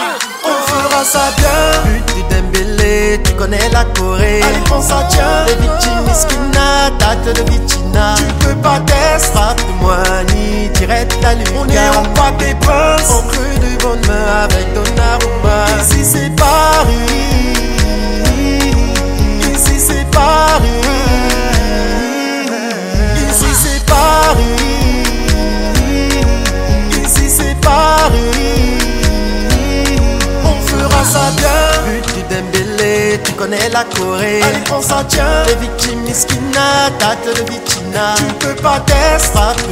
On fera ça bien. But du Dembélé, tu connais la Corée. Allez, prends ça, tiens. Les victimes Miskina, tacle de Vitina. Tu peux pas tester. Frappe de Moigny, direct à Lucas. On est en Parc des Princes. On crut de bonne main avec Donnarumma. Ici c'est Paris. Ici c'est Paris. Ici c'est Paris. Ici c'est Paris. On fera ça bien. But du Dembélé, tu connais la Corée. Allez, prends ça, tiens. Les victimes Miskina, tacle de Vitina. Tu peux pas tester. Frappe